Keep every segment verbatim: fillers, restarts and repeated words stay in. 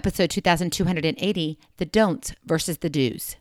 episode two thousand two hundred eighty, The Don'ts versus the Do's.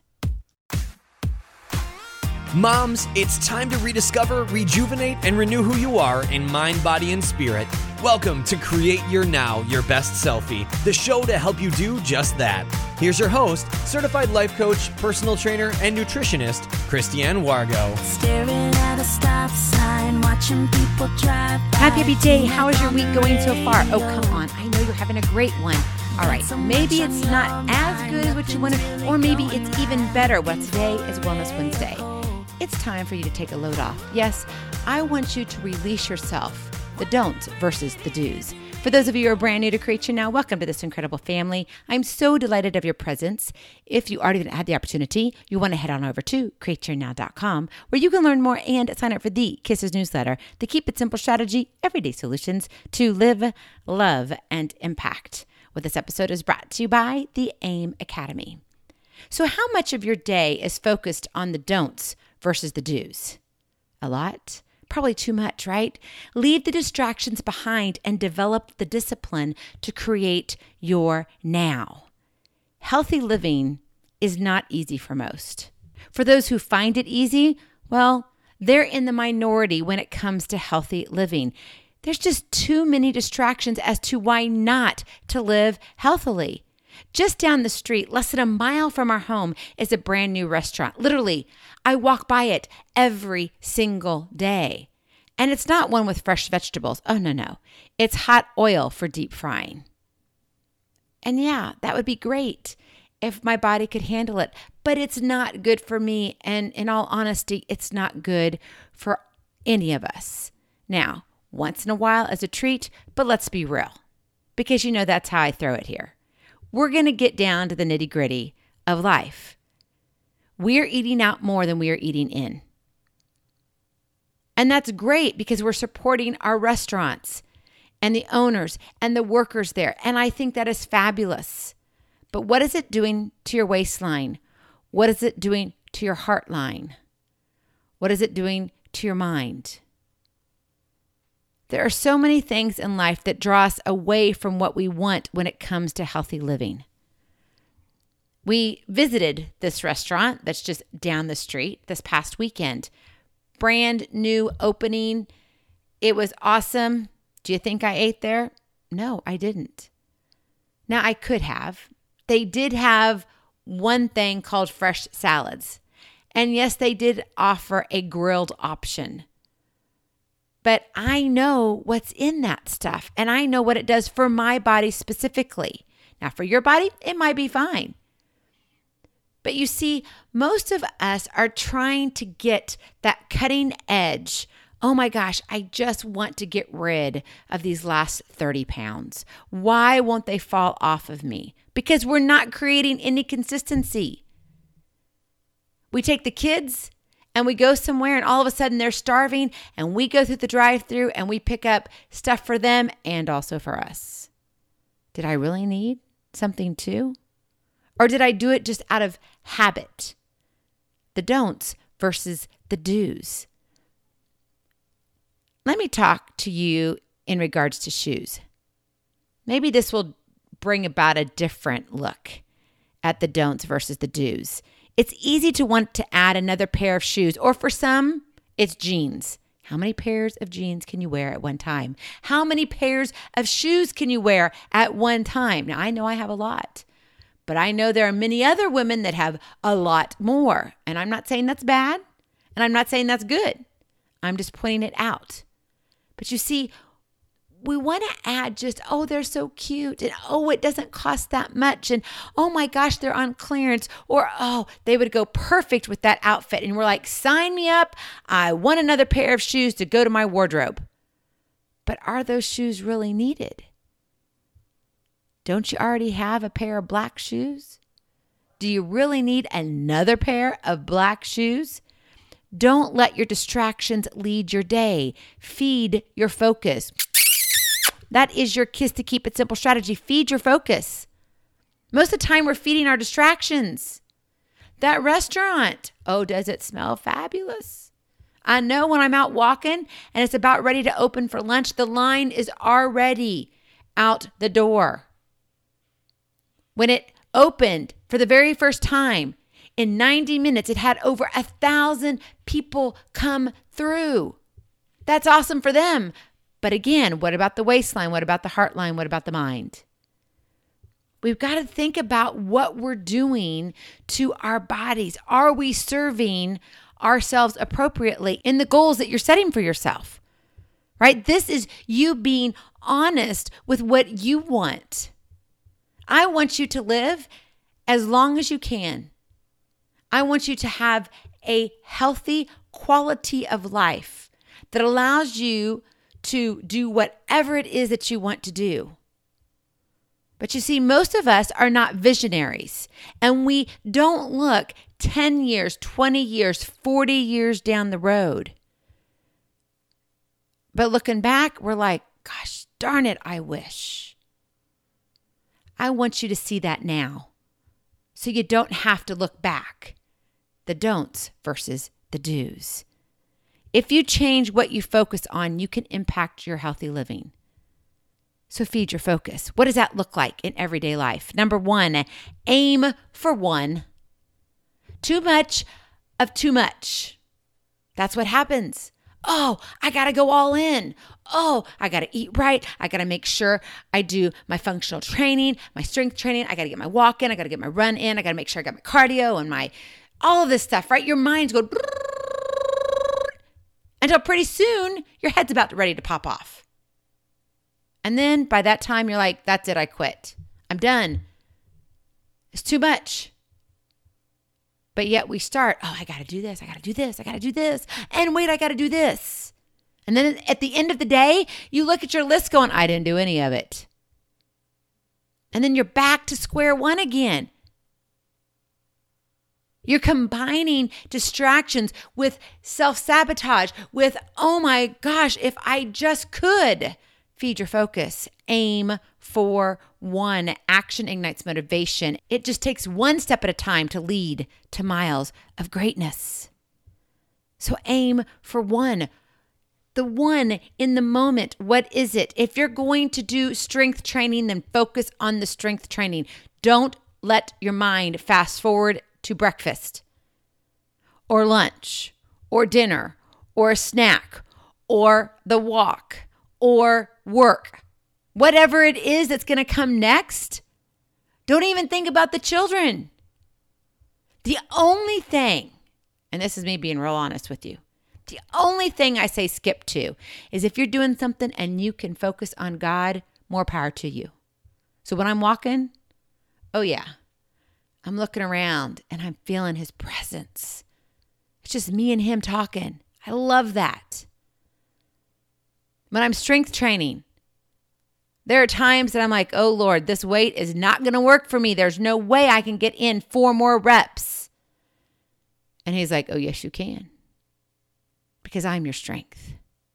Moms, it's time to rediscover, rejuvenate, and renew who you are in mind, body, and spirit. Welcome to Create Your Now, Your Best Selfie, the show to help you do just that. Here's your host, certified life coach, personal trainer, and nutritionist, Christiane Wargo. Staring at a stop sign, watching people drive by. Happy, happy day. How is your week going so far? Oh, come on. I know you're having a great one. All right, maybe it's not as good as what you wanted, or maybe it's even better. Well, today is Wellness Wednesday. It's time for you to take a load off. Yes, I want you to release yourself, the don'ts versus the do's. For those of you who are brand new to Create Your Now, welcome to this incredible family. I'm so delighted of your presence. If you already had the opportunity, you want to head on over to create your now dot com, where you can learn more and sign up for the Kisses newsletter, the Keep It Simple strategy, everyday solutions to live, love, and impact. Well, this episode is brought to you by the AIM Academy. So how much of your day is focused on the don'ts versus the do's? A lot? Probably too much, right? Leave the distractions behind and develop the discipline to create your now. Healthy living is not easy for most. For those who find it easy, well, they're in the minority when it comes to healthy living. There's just too many distractions as to why not to live healthily. Just down the street, less than a mile from our home, is a brand new restaurant. Literally, I walk by it every single day. And it's not one with fresh vegetables. Oh, no, no. It's hot oil for deep frying. And yeah, that would be great if my body could handle it. But it's not good for me. And in all honesty, it's not good for any of us. Now, once in a while as a treat, but let's be real. Because you know that's how I throw it here. We're going to get down to the nitty gritty of life. We're eating out more than we are eating in. And that's great because we're supporting our restaurants and the owners and the workers there. And I think that is fabulous. But what is it doing to your waistline? What is it doing to your heart line? What is it doing to your mind? There are so many things in life that draw us away from what we want when it comes to healthy living. We visited this restaurant that's just down the street this past weekend. Brand new opening. It was awesome. Do you think I ate there? No, I didn't. Now, I could have. They did have one thing called fresh salads. And yes, they did offer a grilled option. But I know what's in that stuff, and I know what it does for my body specifically. Now, for your body, it might be fine. But you see, most of us are trying to get that cutting edge. Oh my gosh, I just want to get rid of these last thirty pounds. Why won't they fall off of me? Because we're not creating any consistency. We take the kids and we go somewhere and all of a sudden they're starving and we go through the drive-thru and we pick up stuff for them and also for us. Did I really need something too? Or did I do it just out of habit? The don'ts versus the do's. Let me talk to you in regards to shoes. Maybe this will bring about a different look at the don'ts versus the do's. It's easy to want to add another pair of shoes, or for some, it's jeans. How many pairs of jeans can you wear at one time? How many pairs of shoes can you wear at one time? Now, I know I have a lot, but I know there are many other women that have a lot more. And I'm not saying that's bad, and I'm not saying that's good. I'm just pointing it out. But you see, we want to add just, oh, they're so cute, and oh, it doesn't cost that much, and oh my gosh, they're on clearance, or oh, they would go perfect with that outfit. And we're like, sign me up. I want another pair of shoes to go to my wardrobe. But are those shoes really needed? Don't you already have a pair of black shoes? Do you really need another pair of black shoes? Don't let your distractions lead your day. Feed your focus. That is your Kiss to Keep It Simple strategy. Feed your focus. Most of the time, we're feeding our distractions. That restaurant, oh, does it smell fabulous? I know when I'm out walking and it's about ready to open for lunch, the line is already out the door. When it opened for the very first time, in ninety minutes, it had over a thousand people come through. That's awesome for them. But again, what about the waistline? What about the heart line? What about the mind? We've got to think about what we're doing to our bodies. Are we serving ourselves appropriately in the goals that you're setting for yourself? Right? This is you being honest with what you want. I want you to live as long as you can. I want you to have a healthy quality of life that allows you to do whatever it is that you want to do. But you see, most of us are not visionaries, and we don't look ten years, twenty years, forty years down the road. But looking back, we're like, gosh, darn it, I wish. I want you to see that now, so you don't have to look back. The don'ts versus the do's. If you change what you focus on, you can impact your healthy living. So feed your focus. What does that look like in everyday life? Number one, aim for one. Too much of too much. That's what happens. Oh, I got to go all in. Oh, I got to eat right. I got to make sure I do my functional training, my strength training. I got to get my walk in. I got to get my run in. I got to make sure I got my cardio and my, all of this stuff, right? Your mind's going until pretty soon your head's about ready to pop off. And then by that time, you're like, that's it, I quit. I'm done. It's too much. But yet we start, oh, I got to do this. I got to do this. I got to do this. And wait, I got to do this. And then at the end of the day, you look at your list going, I didn't do any of it. And then you're back to square one again. You're combining distractions with self-sabotage, with, oh my gosh, if I just could. Feed your focus. Aim for one. Action ignites motivation. It just takes one step at a time to lead to miles of greatness. So aim for one. The one in the moment. What is it? If you're going to do strength training, then focus on the strength training. Don't let your mind fast forward to breakfast or lunch or dinner or a snack or the walk or work. Whatever it is that's going to come next, don't even think about the children. The only thing, and this is me being real honest with you, the only thing I say skip to is if you're doing something and you can focus on God, more power to you. So when I'm walking, oh yeah, I'm looking around and I'm feeling his presence. It's just me and him talking. I love that. When I'm strength training, there are times that I'm like, oh Lord, this weight is not going to work for me. There's no way I can get in four more reps. And he's like, oh yes, you can. Because I'm your strength.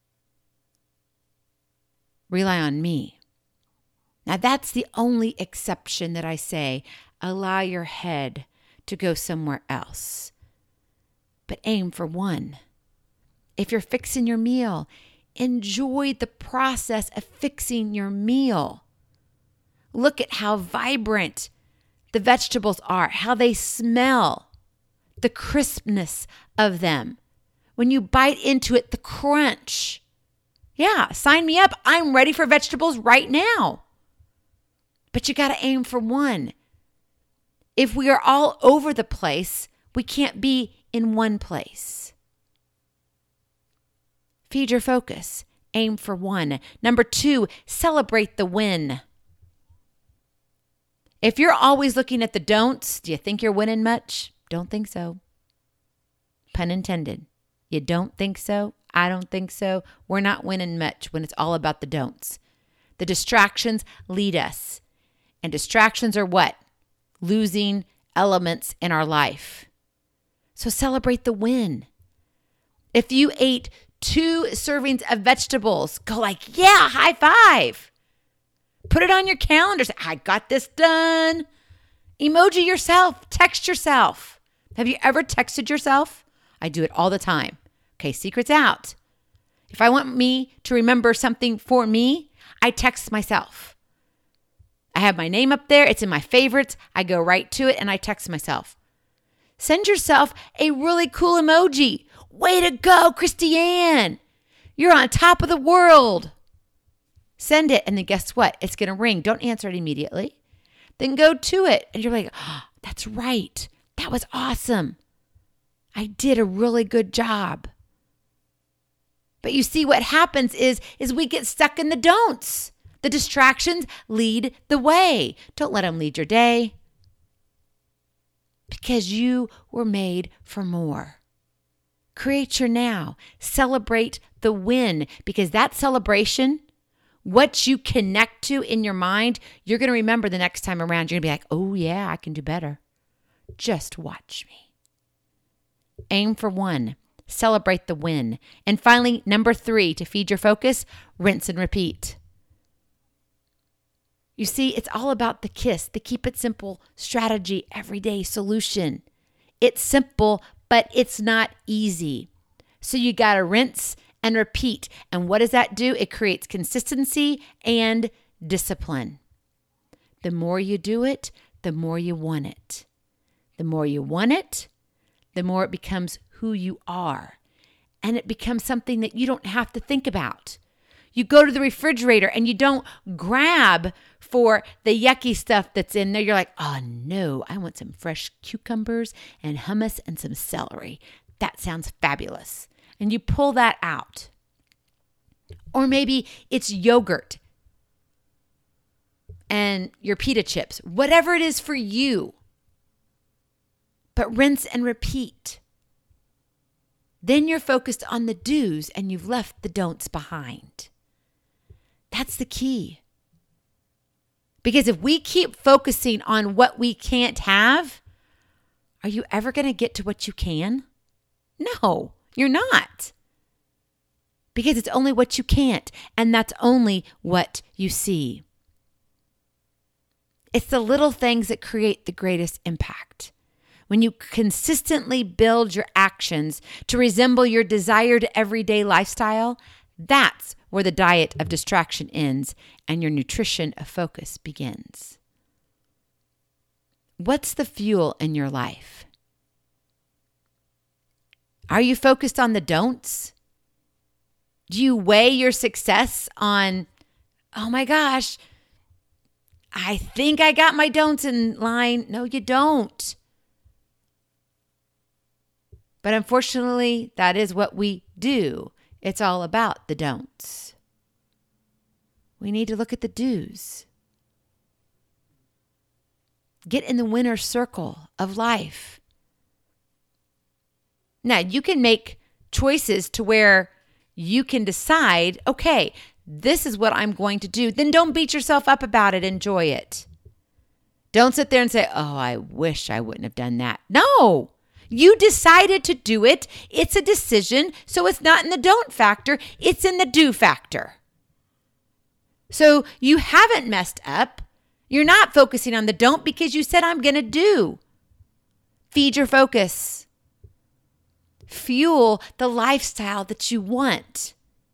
Rely on me. Now that's the only exception that I say, allow your head to go somewhere else. But aim for one. If you're fixing your meal, enjoy the process of fixing your meal. Look at how vibrant the vegetables are, how they smell, the crispness of them. When you bite into it, the crunch. Yeah, sign me up. I'm ready for vegetables right now. But you got to aim for one. If we are all over the place, we can't be in one place. Feed your focus. Aim for one. Number two, celebrate the win. If you're always looking at the don'ts, do you think you're winning much? Don't think so. Pun intended. You don't think so? I don't think so. We're not winning much when it's all about the don'ts. The distractions lead us. And distractions are what? Losing elements in our life. So celebrate the win. If you ate two servings of vegetables, go like, yeah, high five. Put it on your calendar. Say, I got this done. Emoji yourself. Text yourself. Have you ever texted yourself? I do it all the time. Okay, secret's out. If I want me to remember something for me, I text myself. I have my name up there. It's in my favorites. I go right to it and I text myself. Send yourself a really cool emoji. Way to go, Christiane. You're on top of the world. Send it, and then guess what? It's going to ring. Don't answer it immediately. Then go to it, and you're like, oh, that's right. That was awesome. I did a really good job. But you see, what happens is, is we get stuck in the don'ts. The distractions lead the way. Don't let them lead your day. Because you were made for more. Create your now. Celebrate the win. Because that celebration, what you connect to in your mind, you're going to remember the next time around. You're going to be like, oh yeah, I can do better. Just watch me. Aim for one. Celebrate the win. And finally, number three, to feed your focus, rinse and repeat. You see, it's all about the KISS, the keep it simple strategy, everyday solution. It's simple, but it's not easy. So you got to rinse and repeat. And what does that do? It creates consistency and discipline. The more you do it, the more you want it. The more you want it, the more it becomes who you are. And it becomes something that you don't have to think about. You go to the refrigerator and you don't grab for the yucky stuff that's in there. You're like, oh no, I want some fresh cucumbers and hummus and some celery. That sounds fabulous. And you pull that out. Or maybe it's yogurt and your pita chips, whatever it is for you. But rinse and repeat. Then you're focused on the do's and you've left the don'ts behind. That's the key. Because if we keep focusing on what we can't have, are you ever going to get to what you can? No, you're not. Because it's only what you can't, and that's only what you see. It's the little things that create the greatest impact. When you consistently build your actions to resemble your desired everyday lifestyle, that's where the diet of distraction ends and your nutrition of focus begins. What's the fuel in your life? Are you focused on the don'ts? Do you weigh your success on, oh my gosh, I think I got my don'ts in line? No, you don't. But unfortunately, that is what we do. It's all about the don'ts. We need to look at the do's. Get in the winner's circle of life. Now, you can make choices to where you can decide, okay, this is what I'm going to do. Then don't beat yourself up about it. Enjoy it. Don't sit there and say, oh, I wish I wouldn't have done that. No. You decided to do it. It's a decision. So it's not in the don't factor. It's in the do factor. So you haven't messed up. You're not focusing on the don't because you said, I'm going to do. Feed your focus. Fuel the lifestyle that you want.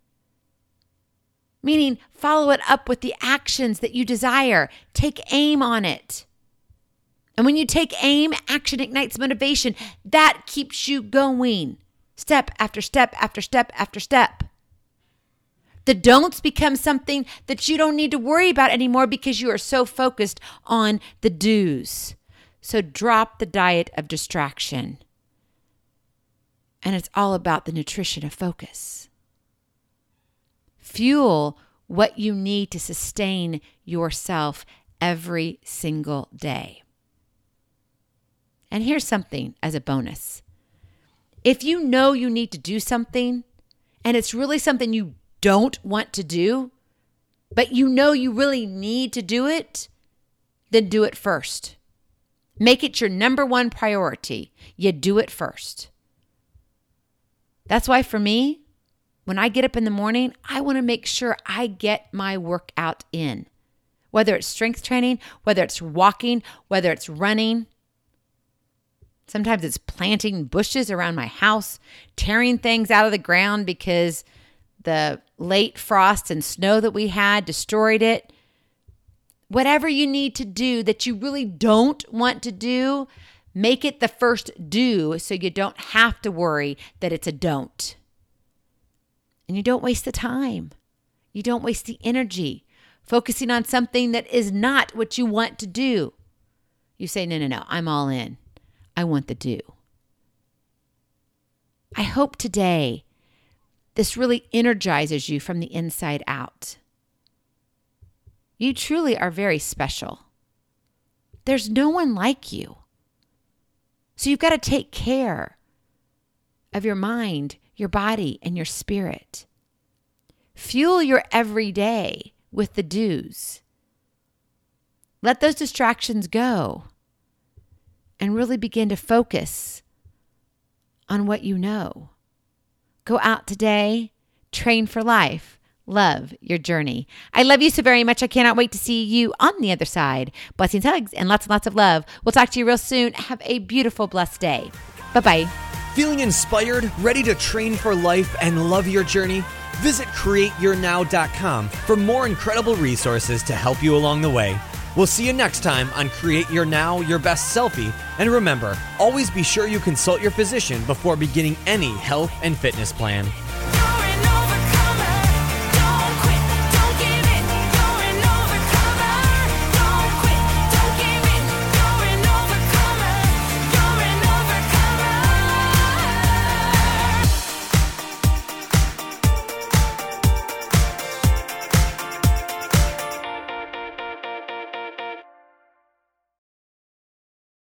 Meaning follow it up with the actions that you desire. Take aim on it. And when you take aim, action ignites motivation. That keeps you going. Step after step after step after step. The don'ts become something that you don't need to worry about anymore because you are so focused on the do's. So drop the diet of distraction. And it's all about the nutrition of focus. Fuel what you need to sustain yourself every single day. And here's something as a bonus. If you know you need to do something and it's really something you don't want to do, but you know you really need to do it, then do it first. Make it your number one priority. You do it first. That's why for me, when I get up in the morning, I want to make sure I get my workout in. Whether it's strength training, whether it's walking, whether it's running. Sometimes it's planting bushes around my house, tearing things out of the ground because the late frost and snow that we had destroyed it. Whatever you need to do that you really don't want to do, make it the first do so you don't have to worry that it's a don't. And you don't waste the time. You don't waste the energy focusing on something that is not what you want to do. You say, no, no, no, I'm all in. I want the do. I hope today this really energizes you from the inside out. You truly are very special. There's no one like you. So you've got to take care of your mind, your body, and your spirit. Fuel your everyday with the do's. Let those distractions go and really begin to focus on what you know. Go out today, train for life. Love your journey. I love you so very much. I cannot wait to see you on the other side. Blessings, hugs, and lots and lots of love. We'll talk to you real soon. Have a beautiful, blessed day. Bye-bye. Feeling inspired, ready to train for life and love your journey? Visit create your now dot com for more incredible resources to help you along the way. We'll see you next time on Create Your Now, Your Best Selfie. And remember, always be sure you consult your physician before beginning any health and fitness plan.